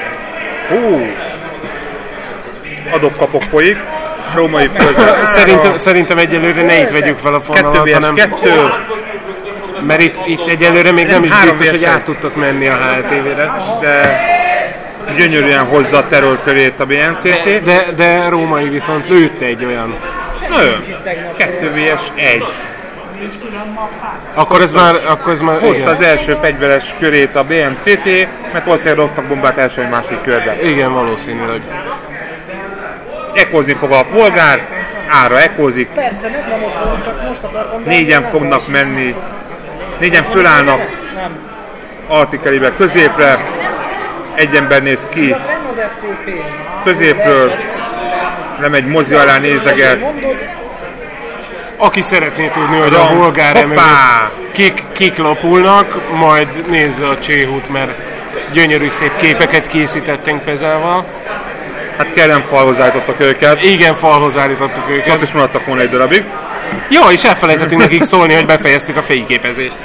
Adok-kapok folyik. Római fedezői. Szerintem egyelőre ne itt vegyük fel a fonalat, hanem... 2. Mert itt egyelőre még nem is biztos, hogy át tudtok menni a HLTV-re. De gyönyörűen hozza a terrorkörét a BMCT. De Római viszont lőtte egy olyan. Nagyon. 2vs1. Akkor ez már hozta igen. Az első fegyveres körét a BMCT, mert valószínűleg dobtak bombát első vagy másik körben. Igen, valószínűleg. Ekkozni fog a Volgár, ára ekkozik. Persze, nem ott, csak most akartam. 4-en fognak menni, 4-en fölállnak artikelibe középre, egy ember néz ki középről, lemegy mozi alá, nézeget. Aki szeretné tudni, hogy a Volgár kik lopulnak, majd nézze a Cséhút, mert gyönyörű szép képeket készítettünk Pezával. Hát kellene falhoz állítottak őket. Igen, falhoz állítottuk őket. Ott is maradtak volna egy darabig. Jó, és elfelejtettünk nekik szólni, hogy befejeztük a fényképezést.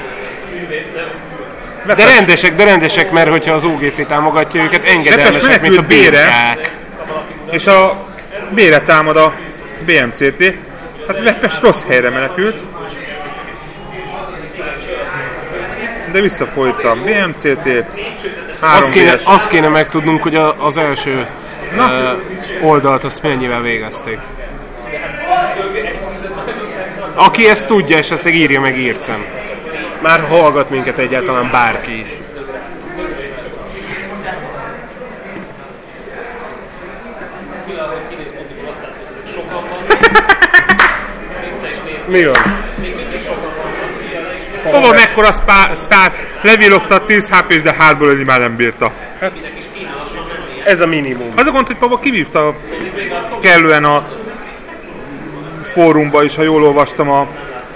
De rendesek, mert hogyha az OGC támogatja őket, engedelmesek, mint a birkák. És a B-re támad a BMCT. Hát Vepes rossz helyre menekült. De visszafolyta a BMCT-t. Azt kéne megtudnunk, hogy az első oldalt azt mennyivel végezték. Aki ezt tudja, esetleg írja meg írcem. Már hallgat minket egyáltalán bárki is. Mi van? Hova mekkora sztár, levillogta a 10 HP-s, de hátból ölni már nem bírta. Hát, ez a minimum. Az a gond, hogy Pava kivívta kellően a fórumba is, ha jól olvastam, a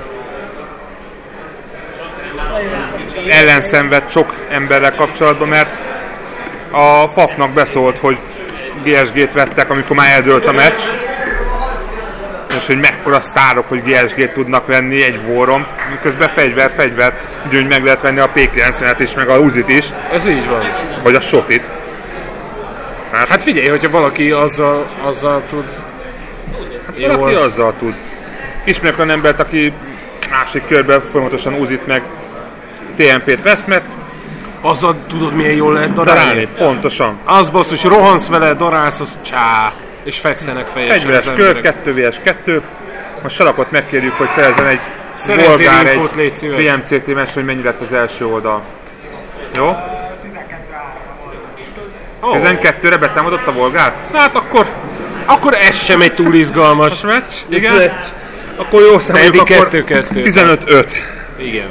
ellenszenved sok emberrel kapcsolatban, mert a FAF-nak beszólt, hogy GSG-t vettek, amikor már eldőlt a meccs, és hogy mekkora sztárok, hogy GSG-t tudnak venni egy Waron, miközben fegyver, úgy meg lehet venni a P90-et is, meg a Uzit is. Ez így van. Vagy a Shotit. Hát figyelj, hogyha valaki azzal tud... Hát valaki azzal tud. Ismerek olyan embert, aki másik körben folyamatosan Uzit meg TMP-t vesz, mert azzal tudod, milyen jól lehet darálni? Pontosan. Az basszus, rohansz vele, darálsz, az csá, és fekszenek fejesen. Fegyveres kör, 2vs2. Most Salakot megkérjük, hogy szerezzen egy Volgár, egy BMCT mes, hogy mennyi lett az első oldal. Jó? 12-re betámadott a Volgár? Na hát akkor ez sem egy túl izgalmas meccs. Igen? Akkor jó számoljuk, akkor 15-5. Igen.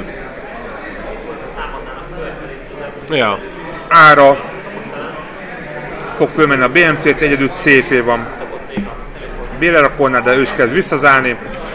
Ja. Ára fog fölmenni a BMC-t, egyedül CP van. Béler a kornál, de ő is kezd visszazárni.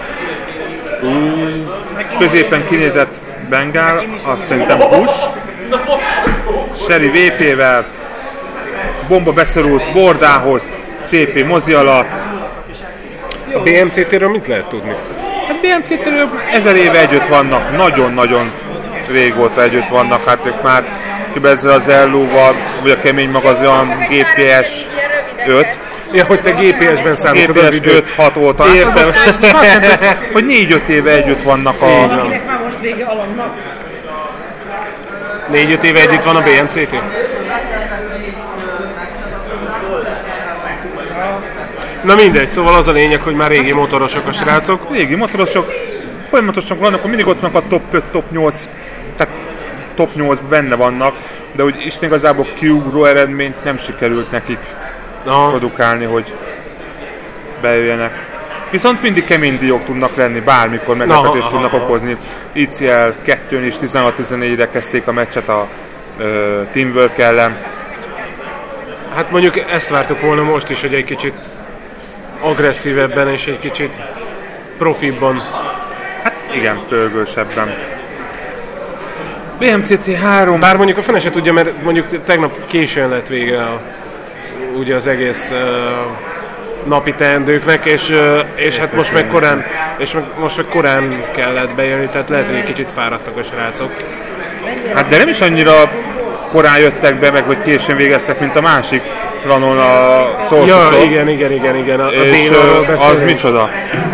Középen kinézett Bengál, azt szerintem push. Sherry VP-vel. Bomba beszorult Bordához, CP mozi alatt. A BMCT-ről mit lehet tudni? A BMCT-ről 1000 éve együtt vannak, nagyon-nagyon régóta együtt vannak, hát ők már ezzel az Ellóval, vagy a kemény magazin GPS 5. Ja, hogy te GPS-ben számítod GPS az időt. 5-6 óta. Értem. Hogy 4-5 éve együtt vannak a... Akinek már most vége alapnak. 4-5 éve együtt van a BMCT? Na mindegy, szóval az a lényeg, hogy már régi motorosok a srácok. Régi motorosok, folyamatosan vannak, mindig ott vannak a top 5, top 8, tehát top 8 benne vannak, de úgy is igazából kiugró eredményt nem sikerült nekik produkálni, hogy bejöjjenek. Viszont mindig kemény díjok tudnak lenni, bármikor meglepetést tudnak okozni. ICL 2-n is 16-14-re kezdték a meccset a Teamwork ellen. Hát mondjuk ezt vártuk volna most is, hogy egy kicsit agresszívebben és egy kicsit profibban. Hát igen, pörgősebben. BMCT 3. Bár mondjuk a fene se tudja, mert mondjuk tegnap későn lett vége ugye az egész napi teendőknek, és hát most meg korán kellett bejönni, tehát lehet, hogy egy kicsit fáradtak a srácok. Hát de nem is annyira korán jöttek be, meg hogy későn végeztek, mint a másik ranon a Source-osok. Ja, igen, a Dénről beszélünk. Az micsoda?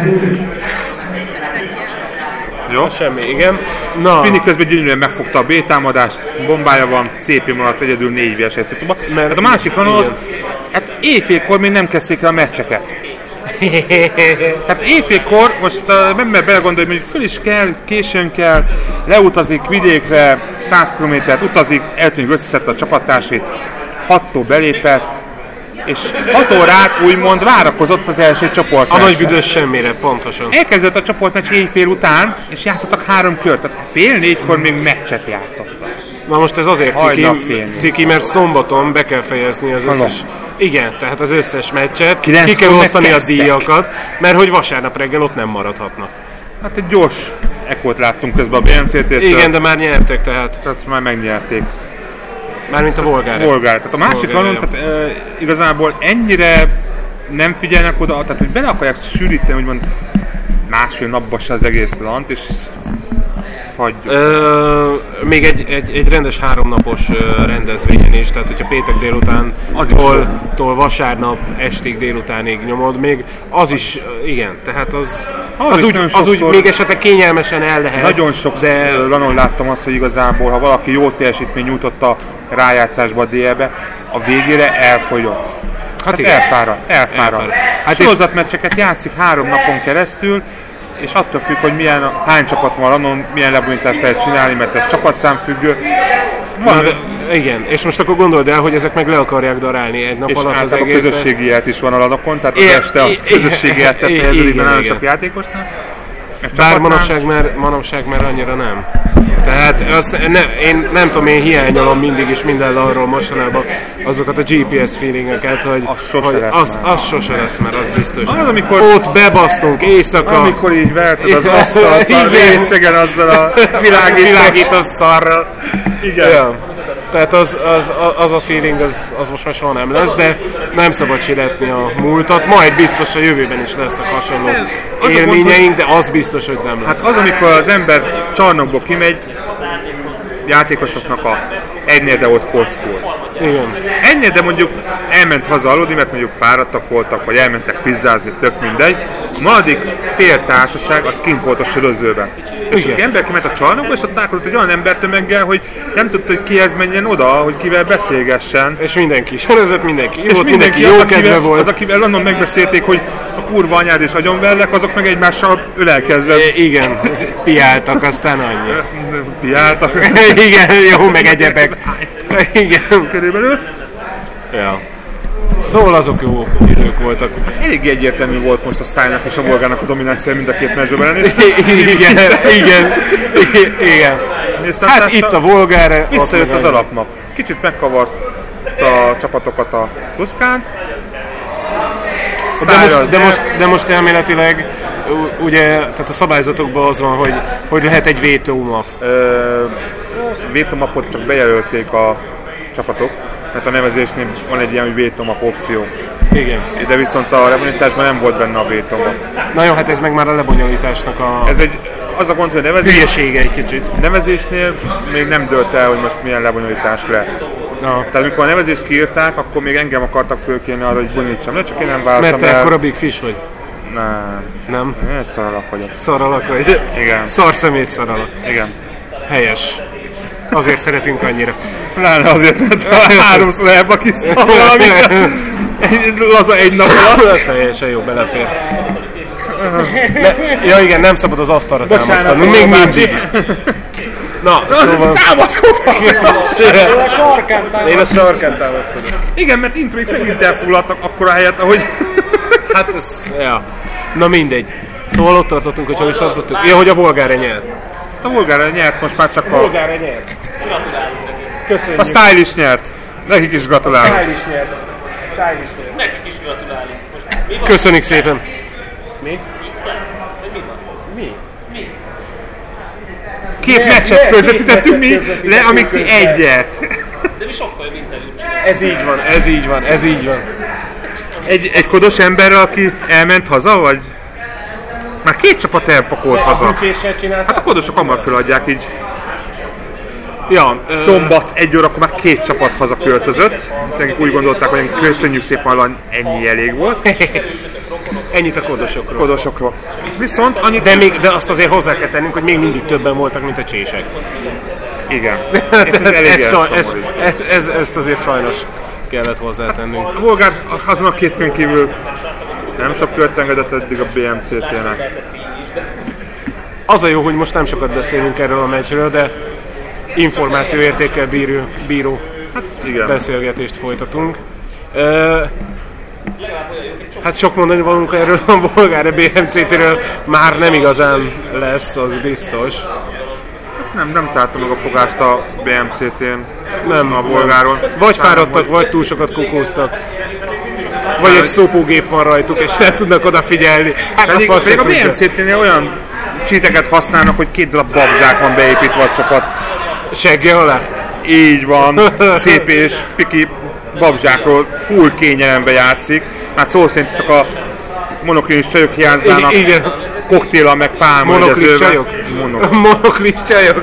Jó? Semmi, igen. Na. Mindig közben gyönyörűen megfogta a B-támadást, bombája van, CP maradt egyedül 4 vs 1 mert a másik ranon, hát éjfélkor még nem kezdték el a meccseket. Tehát éjfélkor, most ember belegondolj, hogy föl is kell, későn kell, leutazik vidékre, 100 km-t utazik, eltűnik összeszedte a csapattársait, 6-tól belépett, és 6 órát úgymond várakozott az első csoportmeccsre. A nagy büdös semmire, pontosan. Elkezdett a csoportmeccs éjfél után, és játszottak 3 kört, tehát fél 4-kor még meccset játszottak. Na most ez azért ciki, mert szombaton be kell fejezni az összes... Igen, tehát az összes meccset, ki kell osztani a díjakat, mert hogy vasárnap reggel ott nem maradhatnak. Hát egy gyors ekót láttunk közben a BMCT-től. Igen, de már nyertek, tehát már megnyerték. Mármint a Volgár. Tehát a másik vanon, tehát igazából ennyire nem figyelnek oda, tehát hogy bele akarják sűríteni, úgymond másfél napba se az egész lant, és hagyjuk. Még egy rendes 3 napos rendezvényen is, tehát hogyha péntek délután tól vasárnap estig délutánig nyomod, még az is, igen, tehát az úgy még esetleg kényelmesen el lehet. Nagyon sok lanon láttam azt, hogy igazából, ha valaki jó teljesítmény nyújtott a rájátszásba a DL-be, a végére elfogyott. Hát elfárad. Hát sorozatmeccseket játszik 3 napon keresztül, és attól függ, hogy hány csapat van annon, milyen lebonyítást lehet csinálni, mert ez csapatszámfüggő. Van, igen, és most akkor gondold el, hogy ezek meg le akarják darálni egy nap és alatt az a egészet. közösségi élet is van a ladakon, tehát az este az közösségi élet fejeződik be nagyon sok játékosnak. Bár manapság már annyira nem. Tehát én nem tudom, én hiányolom mindig is minden arról mostanában azokat a GPS feelingeket, hogy az sose lesz, mert az biztos. Az, amikor ott bebasztunk éjszaka. Amikor így verted az asztalt a részegen azzal a világító szarral. Igen. Ja. Tehát az a feeling, az most már soha nem lesz, de nem szabad sietni a múltat. Majd biztos a jövőben is lesznek hasonló élményeink, de az biztos, hogy nem lesz. Hát az, amikor az ember csarnokból kimegy, játékosoknak a egynél, de ott kockol. Igen. Ennél, de mondjuk elment haza aludni, mert mondjuk fáradtak voltak, vagy elmentek pizzázni, tök mindegy. A maradék fél társaság az kint volt a sörözőben. És az ember kiment a csarnokba, és ott találkozott egy olyan embertömeggel, hogy nem tudta, hogy kihez menjen oda, hogy kivel beszélgessen. És mindenki sörözött, mindenki és mindenki jó kedve volt. Az, akivel onnan megbeszélték, hogy a kurva anyád és agyonverlek, azok meg egymással ölelkezve. Igen, piáltak, aztán annyi. Piáltak. Igen, jó, meg egyebek. Igen. Körülbelül. Ja. Szóval azok jó idők voltak. Elég egyértelmű volt most a Szájnak és a Volgának a dominancia mind a két meccsben. Igen. Hát itt a Volgára. Visszajött az alapnak. Kicsit megkavart a csapatokat a Tuszkán. De most elméletileg ugye, tehát a szabályzatokban az van, hogy lehet egy vétómap. Vétómapot csak bejelölték a csapatok, mert a nevezésnél van egy ilyen, hogy vétómap opció. Igen. De viszont a lebonyolításban nem volt benne a vétómap. Na jó, hát ez meg már a lebonyolításnak a... Az a gond, hogy hülyesége egy kicsit. Nevezésnél még nem dőlt el, hogy most milyen lebonyolítás lesz. Na. Tehát amikor a nevezést kiírták, akkor még engem akartak fölkérni arra, hogy bonyolítsam le, csak én nem váltam. Mert te ekkora Big Fish vagy? Nem? Én szaralak vagyok. Szaralak vagy? Igen. Szarszemét szaralak. Igen. Helyes. Azért szeretünk annyira. Pláne azért, mert háromszor elbakiztam valamit. Laza egy nap alatt. Teljesen jó, belefér. Ja igen, nem szabad az asztalra támaszkodni. Még mindig. Na, szóval... Támaszkodhatsz! Én a sarkán támaszkodom. Igen, mert intróik megint elfulladtak akkora helyet, ahogy... Hát ez... Ja. Na mindegy. Szóval ott tartottunk, hogy hol is tartottunk. Ja, hogy a Volgára nyert. A Volgára nyert, most már csak a... Volgára nyert. Köszönjük. A Stylish nyert. Nekik is gratulálunk. Stylish nyert. Nekik is gratulálunk. Köszönjük szépen. Mi? Két meccset közvetítettünk mi le, amíg ti egyet. De mi sokkal jobb interjút. Ez így van. Egy kodos emberre, aki elment haza, vagy? Már két csapat elpakolt haza. Hát a kodosok hamar feladják így. Ja, Szombat 1 órakor már két csapat haza költözött. Nekik úgy gondolták, hogy köszönjük szépen, ennyi elég volt. Ennyit a Kodosokról. Viszont annyit... De azt azért hozzá kell tennünk, hogy még mindig többen voltak, mint a csések. Igen. Ezt azért sajnos kellett hozzátennünk. A Volgár azon a két könyv kívül nem sok kört engedett eddig a BMCT-nek. Az a jó, hogy most nem sokat beszélünk erről a meccsről, de információértékkel bíró beszélgetést folytatunk. Hát sok mondani valunk erről a Volgára BMCT-ről már nem igazán lesz, az biztos. Nem találta meg a fogást a BMCT-n, nem a Volgáron. Vagy fáradtak, vagy túl sokat kokóztak. Vagy egy szópógép van rajtuk, és nem tudnak odafigyelni. Hát pedig a BMCT-nél olyan csíteket használnak, hogy 2 darab babzsák van beépítve a csapat. Segge alá? Így van. CP és Piki babzsákról full kényelembe játszik. Hát szó szerint csak a monoklinis csajok hiányzának. Igen. Koktéllal meg pálma. Monoklis csajok? Monoklis csajok.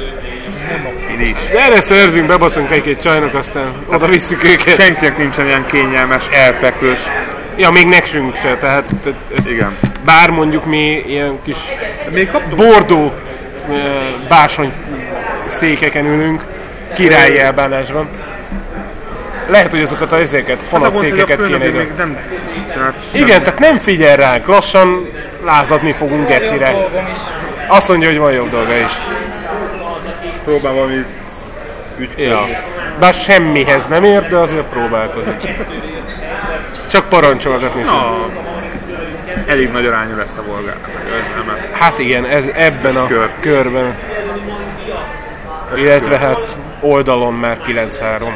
De erre szerzünk, bebaszunk egy-két csajnak, aztán oda visszük őket. Senkinek nincsen ilyen kényelmes, elfekvős. Ja, még nekünk se, tehát igen. Bár mondjuk mi ilyen kis bordó bársony székeken ülünk, királyi elbánásban. Lehet, hogy azokat a ezeket, fanat székeket kéne ide. Nem. Igen, tehát nem figyel ránk, lassan lázadni fogunk gecire. Dolgom is. Azt mondja, hogy van jobb dolga is. Próbál valami Ja. Bár semmihez nem ér, de azért próbálkozik. Csak parancsolgatni tud. Na, elég nagy arányú lesz a Volgárnak a győzelme. Hát igen, ez ebben a Kör. körben. Illetve hát oldalon már 9-3.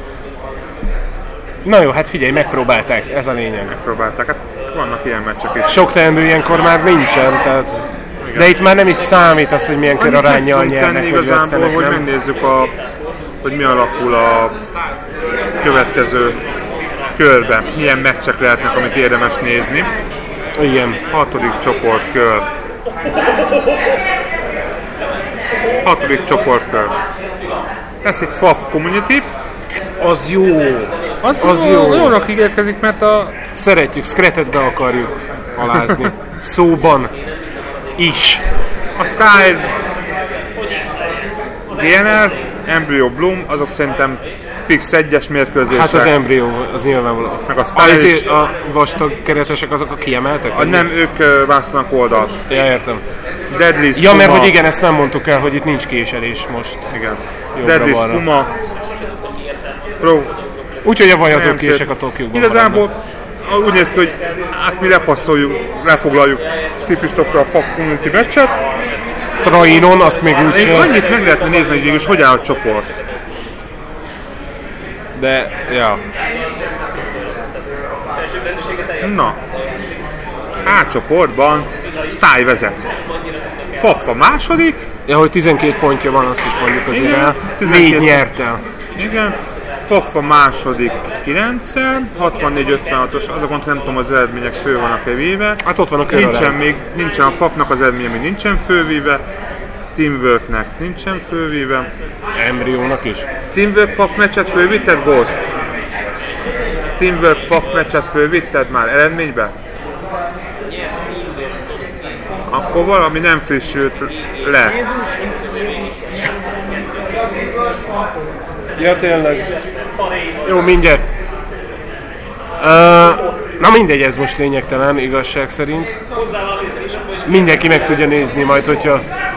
Na jó, hát figyelj, megpróbálták, ez a lényeg. Próbálták, hát vannak ilyen meccsek is. Sok teendő ilyenkor már nincsen, tehát... De itt már nem is számít az, hogy milyen kör aránnyal nyernek, vagy vesztenek, hogy nem? megnézzük, hogy mi alakul a következő körben. Milyen meccsek lehetnek, amit érdemes nézni. Igen. 6. csoportkör. 6. csoportkör. Ez egy FAF Community. Az jó. Az jó. Jónak ígérkezik, mert a... Szeretjük, Scretet be akarjuk alázni. Szóban is. A Style, DNR, Embryo Bloom, azok szerintem fix egyes mérkőzések. Hát az Embryo, az nyilvánvaló. Meg a Style is. A vastag keretesek azok a kiemeltek? Nem, ők választanak oldalt. Ja, értem. Deadly Ja, mert Puma. hogy igen, ezt nem mondtuk el, hogy itt nincs késelés most. Igen. Jobbra Deadly balra. Puma. Pro. Úgyhogy a vajazók kések a Tokióban Igazából úgy néz ki, hogy hát mi lepasszoljuk, lefoglaljuk stipistokra a FAF Community meccset. Trainon, azt még úgy Még sem. annyit meg lehetne nézni, hogy végülis hogy áll a csoport. De, ja. Na. A csoportban Style vezet. FAF a második. Ja, hogy 12 pontja van, azt is mondjuk azért Igen, el. 12 4 nyert el. Igen. FAF a második 9-szer, 64-56-os, azokon nem tudom az eredmények fő vannak-e véve. Hát ott van a Nincsen a FAF-nak az eredménye, még nincsen fővéve. Teamworknek nincsen fővéve. Embryónak is. Teamwork FAF meccset fővitted, Ghost? Teamwork FAF meccset fővitted már eredménybe? Akkor valami nem frissült le. Ja, tényleg. Jó, mindjárt. Na mindegy, ez most lényegtelen, igazság szerint. Mindenki meg tudja nézni majd, hogyha...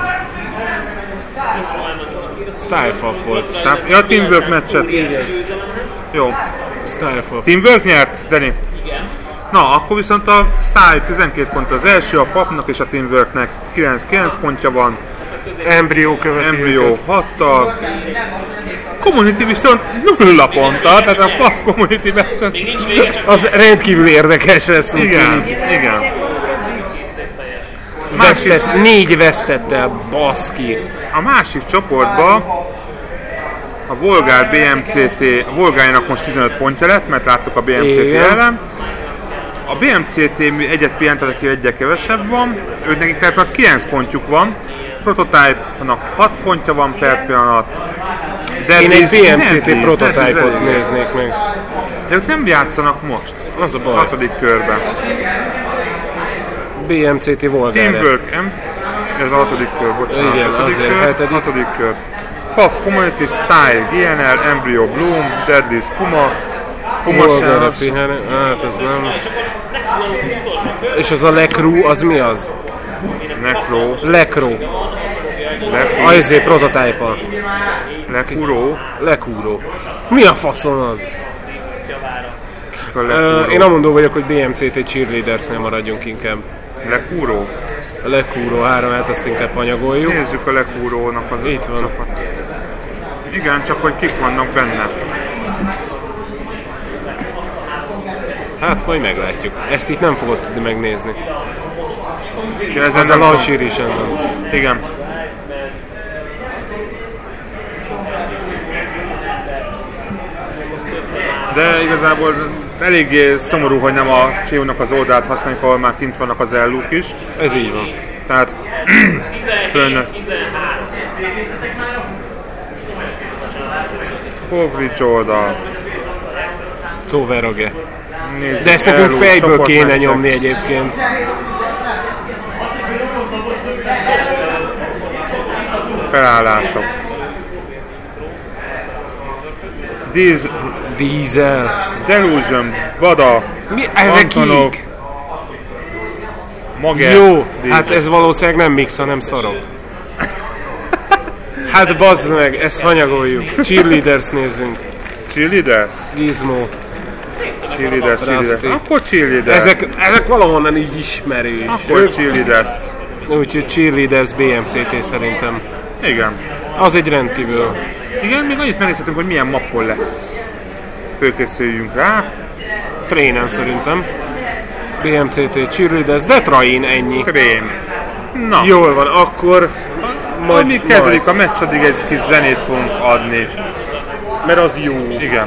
Stylefuff volt. Ja, Teamwork meccset. Jó. Stylefuff. Teamwork nyert, Dani? Na, akkor viszont a Style 12 pont az első, a FAF-nak és a Teamworknek 9 pontja van. Embryo követi Embryo őket. 6-tal. Community viszont 0 ponttal, tehát a FAF Community meccs Az rendkívül érdekes lesz. igen, igen. Vesztett, 4 vesztettel, baszki. A másik csoportban a Volgár BMCT, a Volgárnak most 15 pontja lett, mert láttuk a BMCT Igen. ellen. A BMCT egyet pihentetek ki, egyet kevesebb van, ők nekik per pillanat 9 pontjuk van, Prototype-nak 6 pontja van per pillanat. Én egy BMCT Deadly prototype-ot néznék meg. De ők nem játszanak most, Az a baj. 6. körben. BMCT Volgár. Teamwork, ez a 6. kör, bocsánat. Igen, 6. azért, kör, 7. 6. kör. FAF Community Style, GNL, Embryo Bloom, Deadly Puma, Puma Volgár a Shells, pihenő. Hát ez nem. És az a Lecru, az mi az? Necro, Lecru. Azért prototype-a. Lekuro, Lekúró. Mi a faszon az? Lekuro, Én amondó vagyok, hogy BMCT cheerleadersnél maradjunk inkább. Lekuro. A Lekúró 3, hát ezt inkább anyagoljuk. Nézzük a Lekurónak az Itt van. csapat. Igen, csak hogy kik vannak benne. Hát majd meglátjuk. Ezt itt nem fogod tudni megnézni. Ja, ezen Az a nem Lansír is ennek. Igen. De igazából eléggé szomorú, hogy nem a Csiónak az oldalt használjuk, ahol már kint vannak az elluk is. Ez így van. Tehát fönn coverage oldal. Szóverage. Nézzük, De ezt nekünk elluk, fejből kéne csoportmeccsek. nyomni egyébként. Felállások. Diesel. Delusion, Bada, Mi? Ezek Antonov, kik? Mager Jó, DJ. hát ez valószínűleg nem mix, hanem szarok. Hát bazd meg, ezt hanyagoljuk. Cheerleaders nézzünk. Cheerleaders? Gizmo. Cheerleaders. Rusty. Akkor Cheerleaders. Ezek valahonnan így ismerős. Akkor Cheerleaders. Úgyhogy Cheerleaders BMCT szerintem. Igen. Az egy rendkívül. Igen, még annyit megnézhetünk, hogy milyen mappon lesz. Fölkészüljünk rá. Trénen szerintem. BMCT, Cheerleaders, de Train, ennyi. Trén. Na, Jól van, akkor amíg kezdődik a meccs, addig egy kis zenét fogunk adni. mert az jó. Igen.